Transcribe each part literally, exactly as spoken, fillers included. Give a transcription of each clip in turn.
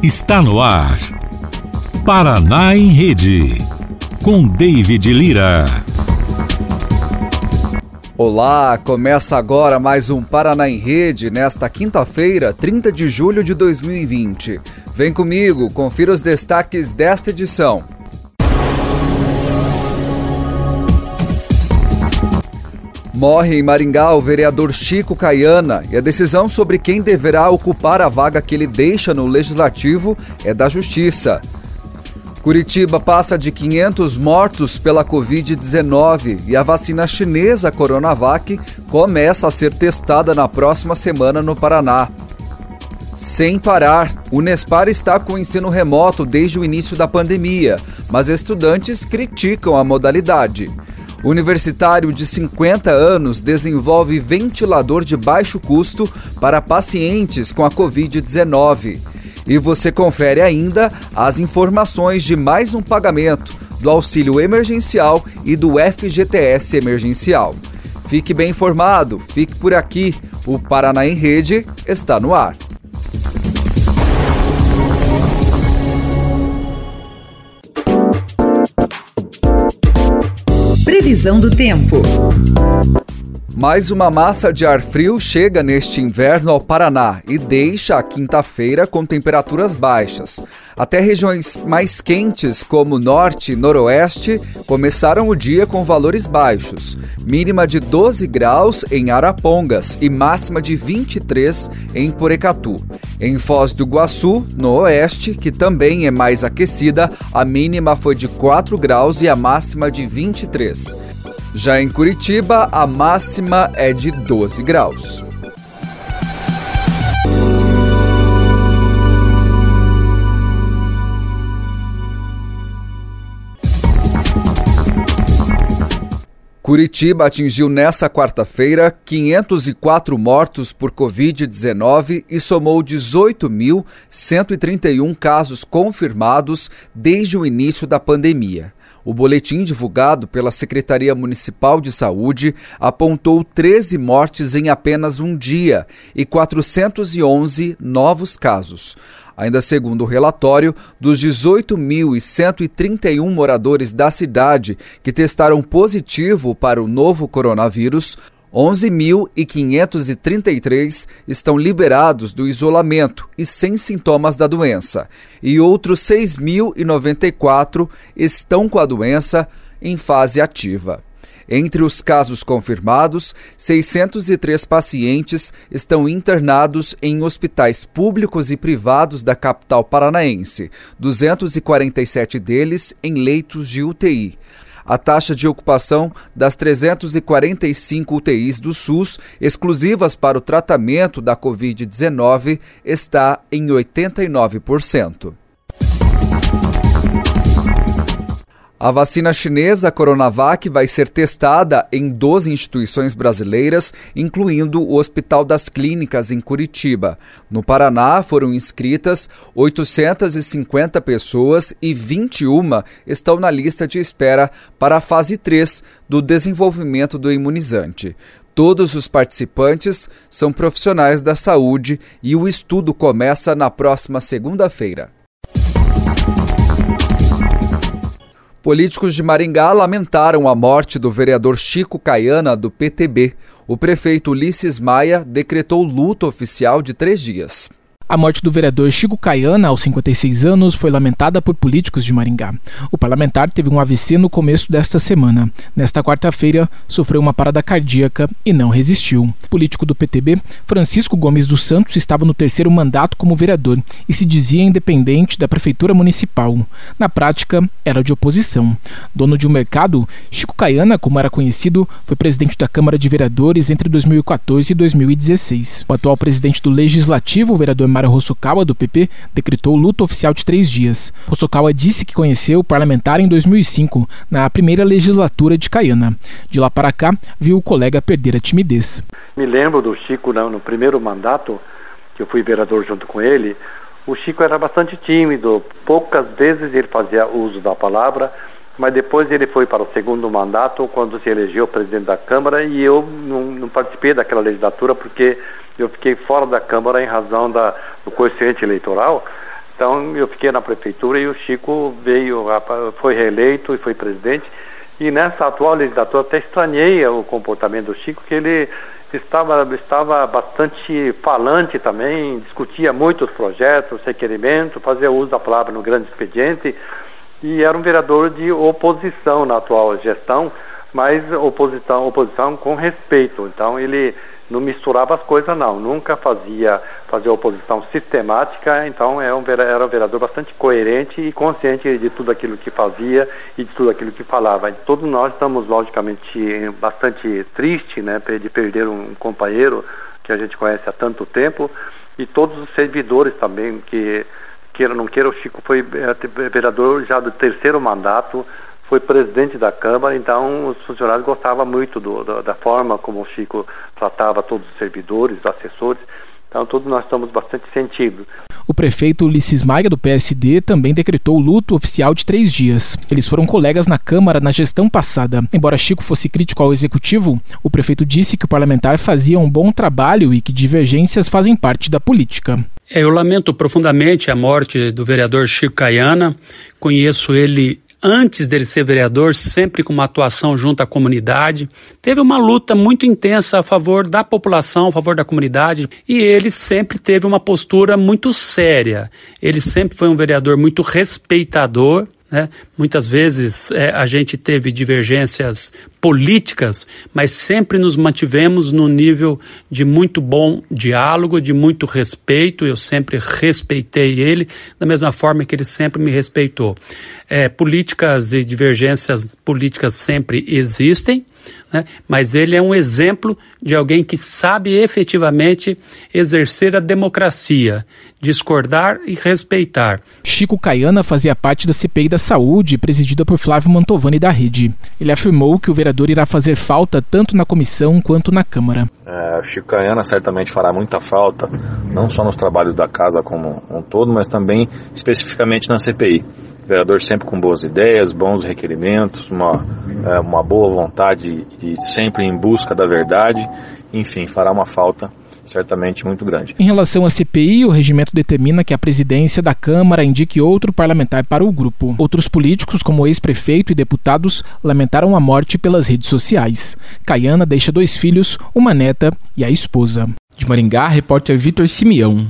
Está no ar. Paraná em Rede, com David Lira. Olá, começa agora mais um Paraná em Rede, nesta quinta-feira, trinta de julho de dois mil e vinte. Vem comigo, confira os destaques desta edição. Morre em Maringá o vereador Chico Kayana e a decisão sobre quem deverá ocupar a vaga que ele deixa no Legislativo é da Justiça. Curitiba passa de quinhentos mortos pela covid dezenove e a vacina chinesa Coronavac começa a ser testada na próxima semana no Paraná. Sem parar, o Unespar está com o ensino remoto desde o início da pandemia, mas estudantes criticam a modalidade. O universitário de cinquenta anos desenvolve ventilador de baixo custo para pacientes com a covid dezenove. E você confere ainda as informações de mais um pagamento do auxílio emergencial e do F G T S emergencial. Fique bem informado, fique por aqui. O Paraná em Rede está no ar. Previsão do tempo. Mais uma massa de ar frio chega neste inverno ao Paraná e deixa a quinta-feira com temperaturas baixas. Até regiões mais quentes, como norte e noroeste, começaram o dia com valores baixos. Mínima de doze graus em Arapongas e máxima de vinte e três em Porecatu. Em Foz do Iguaçu, no oeste, que também é mais aquecida, a mínima foi de quatro graus e a máxima de vinte e três. Já em Curitiba, a máxima é de doze graus. Curitiba atingiu nesta quarta-feira quinhentos e quatro mortos por covid dezenove e somou dezoito mil cento e trinta e um casos confirmados desde o início da pandemia. O boletim divulgado pela Secretaria Municipal de Saúde apontou treze mortes em apenas um dia e quatrocentos e onze novos casos. Ainda segundo o relatório, dos dezoito mil cento e trinta e um moradores da cidade que testaram positivo para o novo coronavírus, onze mil quinhentos e trinta e três estão liberados do isolamento e sem sintomas da doença, e outros seis mil e noventa e quatro estão com a doença em fase ativa. Entre os casos confirmados, seiscentos e três pacientes estão internados em hospitais públicos e privados da capital paranaense, duzentos e quarenta e sete deles em leitos de U T I. A taxa de ocupação das trezentas e quarenta e cinco U T Is do SUS, exclusivas para o tratamento da covid dezenove, está em oitenta e nove por cento. A vacina chinesa Coronavac vai ser testada em doze instituições brasileiras, incluindo o Hospital das Clínicas em Curitiba. No Paraná foram inscritas oitocentas e cinquenta pessoas e vinte e uma estão na lista de espera para a fase três do desenvolvimento do imunizante. Todos os participantes são profissionais da saúde e o estudo começa na próxima segunda-feira. Políticos de Maringá lamentaram a morte do vereador Chico Kayana, do P T B. O prefeito Ulisses Maia decretou luto oficial de três dias. A morte do vereador Chico Kayana, aos cinquenta e seis anos, foi lamentada por políticos de Maringá. O parlamentar teve um A V C no começo desta semana. Nesta quarta-feira, sofreu uma parada cardíaca e não resistiu. O político do P T B, Francisco Gomes dos Santos, estava no terceiro mandato como vereador e se dizia independente da prefeitura municipal. Na prática, era de oposição. Dono de um mercado, Chico Kayana, como era conhecido, foi presidente da Câmara de Vereadores entre dois mil e quatorze e dois mil e dezesseis. O atual presidente do Legislativo, o vereador Mário Hosokawa, do P P, decretou luto oficial de três dias. Hosokawa disse que conheceu o parlamentar em dois mil e cinco, na primeira legislatura de Kayana. De lá para cá, viu o colega perder a timidez. Me lembro do Chico no, no primeiro mandato, que eu fui vereador junto com ele. O Chico era bastante tímido, poucas vezes ele fazia uso da palavra, mas depois ele foi para o segundo mandato, quando se elegeu presidente da Câmara, e eu não, não participei daquela legislatura porque eu fiquei fora da Câmara em razão da, do coeficiente eleitoral, Então eu fiquei na prefeitura e o Chico veio, foi reeleito e foi presidente. E nessa atual legislatura até estranhei o comportamento do Chico, que ele estava, estava bastante falante também, discutia muito os projetos, requerimentos, fazia uso da palavra no grande expediente, e era um vereador de oposição na atual gestão, mas oposição, oposição com respeito. Então ele não misturava as coisas não, nunca fazia, fazia oposição sistemática. Então é um, era um vereador bastante coerente e consciente de tudo aquilo que fazia e de tudo aquilo que falava. E todos nós estamos logicamente bastante tristes, né, de perder um companheiro que a gente conhece há tanto tempo, e todos os servidores também, que queira ou não queira, o Chico foi vereador já do terceiro mandato, foi presidente da Câmara, então os funcionários gostavam muito do, do, da forma como o Chico tratava todos os servidores, os assessores. Então todos nós estamos bastante sentidos. O prefeito Ulisses Maia, do P S D, também decretou luto oficial de três dias. Eles foram colegas na Câmara na gestão passada. Embora Chico fosse crítico ao Executivo, o prefeito disse que o parlamentar fazia um bom trabalho e que divergências fazem parte da política. Eu lamento profundamente a morte do vereador Chico Kayana. Conheço ele antes dele ser vereador, sempre com uma atuação junto à comunidade. Teve uma luta muito intensa a favor da população, a favor da comunidade, e ele sempre teve uma postura muito séria. Ele sempre foi um vereador muito respeitador, né? Muitas vezes é, a gente teve divergências políticas, mas sempre nos mantivemos num nível de muito bom diálogo, de muito respeito. Eu sempre respeitei ele, da mesma forma que ele sempre me respeitou. É, políticas e divergências políticas sempre existem, né? Mas ele é um exemplo de alguém que sabe efetivamente exercer a democracia, discordar e respeitar. Chico Kayana fazia parte da C P I da Saúde, presidida por Flávio Mantovani da Rede. Ele afirmou que o vereador irá fazer falta tanto na comissão quanto na Câmara. É, o Chico Kayana certamente fará muita falta, não só nos trabalhos da casa como um todo, mas também especificamente na C P I. O vereador sempre com boas ideias, bons requerimentos, uma, é, uma boa vontade e sempre em busca da verdade. Enfim, fará uma falta certamente muito grande. Em relação à C P I, o regimento determina que a presidência da Câmara indique outro parlamentar para o grupo. Outros políticos, como o ex-prefeito e deputados, lamentaram a morte pelas redes sociais. Kayana deixa dois filhos, uma neta e a esposa. De Maringá, repórter Vitor Simeão.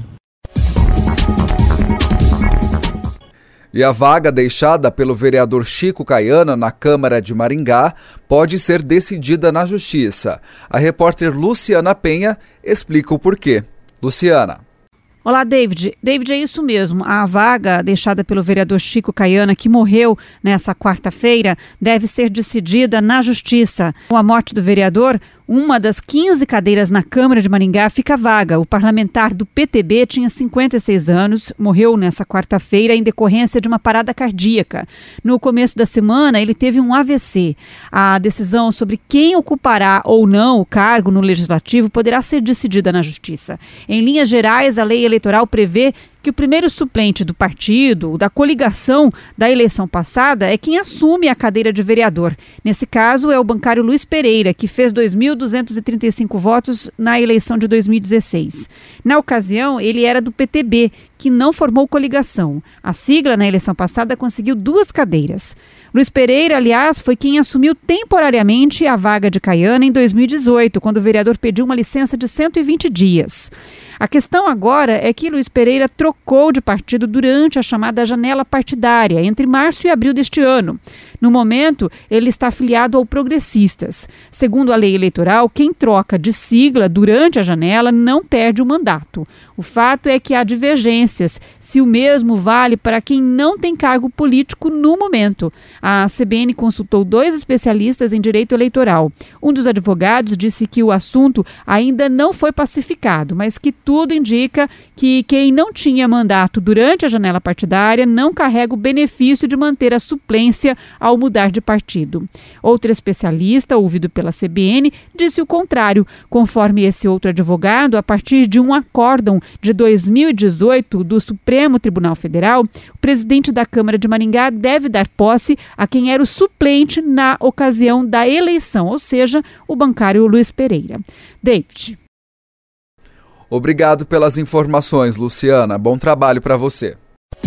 E a vaga deixada pelo vereador Chico Kayana na Câmara de Maringá pode ser decidida na Justiça. A repórter Luciana Penha explica o porquê. Luciana. Olá, David. David, é isso mesmo. A vaga deixada pelo vereador Chico Kayana, que morreu nessa quarta-feira, deve ser decidida na Justiça. Com a morte do vereador, uma das quinze cadeiras na Câmara de Maringá fica vaga. O parlamentar do P T B tinha cinquenta e seis anos, morreu nessa quarta-feira em decorrência de uma parada cardíaca. No começo da semana, ele teve um A V C. A decisão sobre quem ocupará ou não o cargo no Legislativo poderá ser decidida na Justiça. Em linhas gerais, a lei eleitoral prevê que o primeiro suplente do partido, da coligação da eleição passada, é quem assume a cadeira de vereador. Nesse caso, é o bancário Luiz Pereira, que fez dois mil duzentos e trinta e cinco votos na eleição de dois mil e dezesseis. Na ocasião, ele era do P T B, que não formou coligação. A sigla, na eleição passada, conseguiu duas cadeiras. Luiz Pereira, aliás, foi quem assumiu temporariamente a vaga de Kayana em dois mil e dezoito, quando o vereador pediu uma licença de cento e vinte dias. A questão agora é que Luiz Pereira trocou de partido durante a chamada janela partidária, entre março e abril deste ano. No momento, ele está afiliado ao Progressistas. Segundo a lei eleitoral, quem troca de sigla durante a janela não perde o mandato. O fato é que há divergências, se o mesmo vale para quem não tem cargo político no momento. A C B N consultou dois especialistas em direito eleitoral. Um dos advogados disse que o assunto ainda não foi pacificado, mas que tudo indica que quem não tinha mandato durante a janela partidária não carrega o benefício de manter a suplência ao mudar de partido. Outro especialista, ouvido pela C B N, disse o contrário. Conforme esse outro advogado, a partir de um acórdão de dois mil e dezoito do Supremo Tribunal Federal, o presidente da Câmara de Maringá deve dar posse a quem era o suplente na ocasião da eleição, ou seja, o bancário Luiz Pereira. David. Obrigado pelas informações, Luciana. Bom trabalho para você.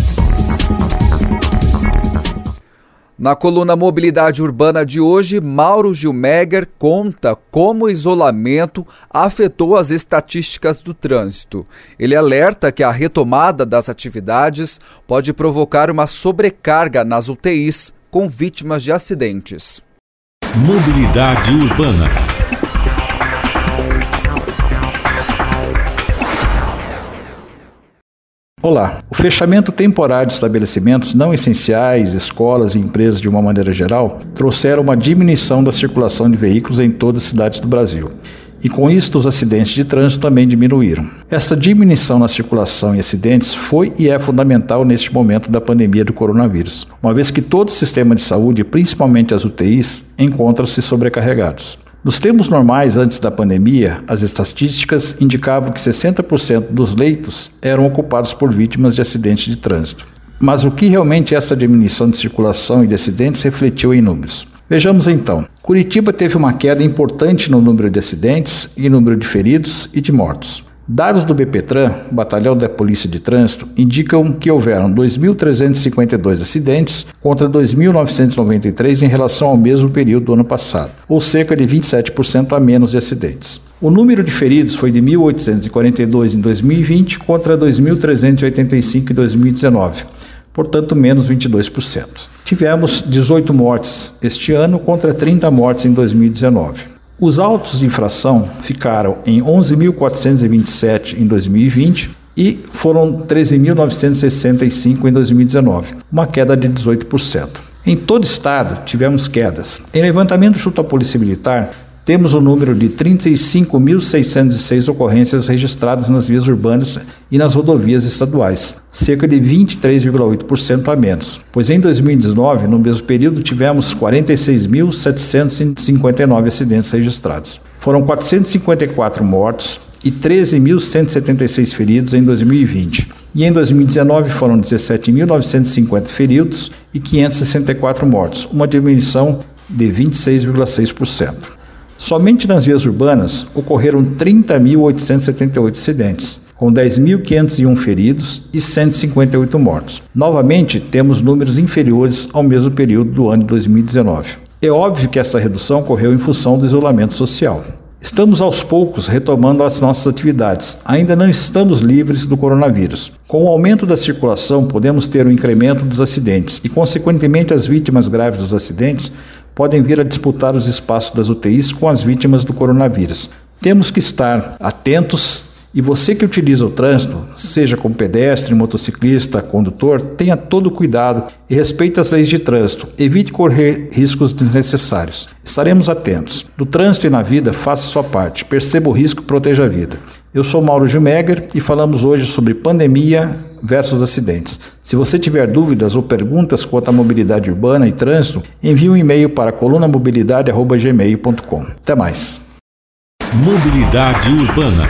Na coluna Mobilidade Urbana de hoje, Mauro Gilmeger conta como o isolamento afetou as estatísticas do trânsito. Ele alerta que a retomada das atividades pode provocar uma sobrecarga nas U T Is com vítimas de acidentes. Mobilidade Urbana. Olá, o fechamento temporário de estabelecimentos não essenciais, escolas e empresas de uma maneira geral, trouxeram uma diminuição da circulação de veículos em todas as cidades do Brasil. E com isso, os acidentes de trânsito também diminuíram. Essa diminuição na circulação e acidentes foi e é fundamental neste momento da pandemia do coronavírus, uma vez que todo o sistema de saúde, principalmente as U T Is, encontram-se sobrecarregados. Nos tempos normais, antes da pandemia, as estatísticas indicavam que sessenta por cento dos leitos eram ocupados por vítimas de acidentes de trânsito. Mas o que realmente essa diminuição de circulação e de acidentes refletiu em números? Vejamos então. Curitiba teve uma queda importante no número de acidentes e número de feridos e de mortos. Dados do BPTran, Batalhão da Polícia de Trânsito, indicam que houveram dois mil trezentos e cinquenta e dois acidentes contra dois mil novecentos e noventa e três em relação ao mesmo período do ano passado, ou cerca de vinte e sete por cento a menos de acidentes. O número de feridos foi de mil oitocentos e quarenta e dois em dois mil e vinte contra dois mil trezentos e oitenta e cinco em dois mil e dezenove, portanto menos vinte e dois por cento. Tivemos dezoito mortes este ano contra trinta mortes em dois mil e dezenove. Os autos de infração ficaram em onze mil quatrocentos e vinte e sete em dois mil e vinte e foram treze mil novecentos e sessenta e cinco em dois mil e dezenove, uma queda de dezoito por cento. Em todo o estado tivemos quedas. Em levantamento junto à Polícia Militar, temos o número de trinta e cinco mil seiscentos e seis ocorrências registradas nas vias urbanas e nas rodovias estaduais, cerca de vinte e três vírgula oito por cento a menos, pois em dois mil e dezenove, no mesmo período, tivemos quarenta e seis mil setecentos e cinquenta e nove acidentes registrados. Foram quatrocentos e cinquenta e quatro mortos e treze mil cento e setenta e seis feridos em dois mil e vinte. E em dois mil e dezenove foram dezessete mil novecentos e cinquenta feridos e quinhentos e sessenta e quatro mortos, uma diminuição de vinte e seis vírgula seis por cento. Somente nas vias urbanas ocorreram trinta mil oitocentos e setenta e oito acidentes, com dez mil quinhentos e um feridos e cento e cinquenta e oito mortos. Novamente, temos números inferiores ao mesmo período do ano de dois mil e dezenove. É óbvio que essa redução ocorreu em função do isolamento social. Estamos aos poucos retomando as nossas atividades. Ainda não estamos livres do coronavírus. Com o aumento da circulação, podemos ter um incremento dos acidentes e, consequentemente, as vítimas graves dos acidentes podem vir a disputar os espaços das U T Is com as vítimas do coronavírus. Temos que estar atentos e você que utiliza o trânsito, seja como pedestre, motociclista, condutor, tenha todo o cuidado e respeite as leis de trânsito. Evite correr riscos desnecessários. Estaremos atentos. No trânsito e na vida, faça sua parte. Perceba o risco e proteja a vida. Eu sou Mauro Gilmeger e falamos hoje sobre pandemia versus acidentes. Se você tiver dúvidas ou perguntas quanto à mobilidade urbana e trânsito, envie um e-mail para coluna mobilidade arroba gmail ponto com. Até mais. Mobilidade Urbana.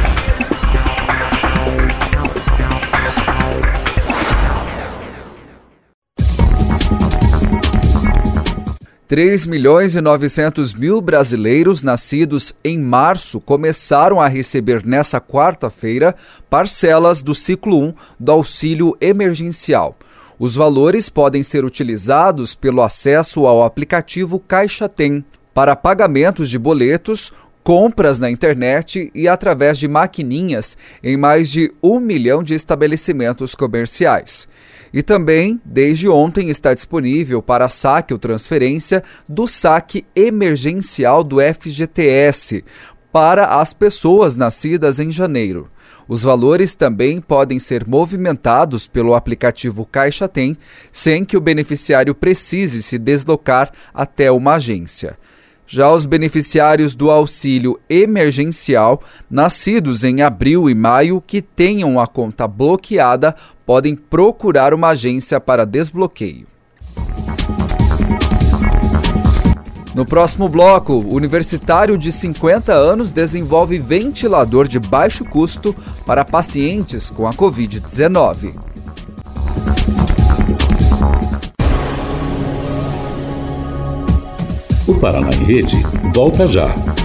três milhões e novecentos mil brasileiros nascidos em março começaram a receber nesta quarta-feira parcelas do ciclo um do auxílio emergencial. Os valores podem ser utilizados pelo acesso ao aplicativo Caixa Tem para pagamentos de boletos, compras na internet e através de maquininhas em mais de um milhão de estabelecimentos comerciais. E também, desde ontem, está disponível para saque ou transferência do saque emergencial do F G T S para as pessoas nascidas em janeiro. Os valores também podem ser movimentados pelo aplicativo Caixa Tem, sem que o beneficiário precise se deslocar até uma agência. Já os beneficiários do auxílio emergencial, nascidos em abril e maio, que tenham a conta bloqueada, podem procurar uma agência para desbloqueio. No próximo bloco, o universitário de cinquenta anos desenvolve ventilador de baixo custo para pacientes com a covid dezenove. O Paraná em Rede volta já.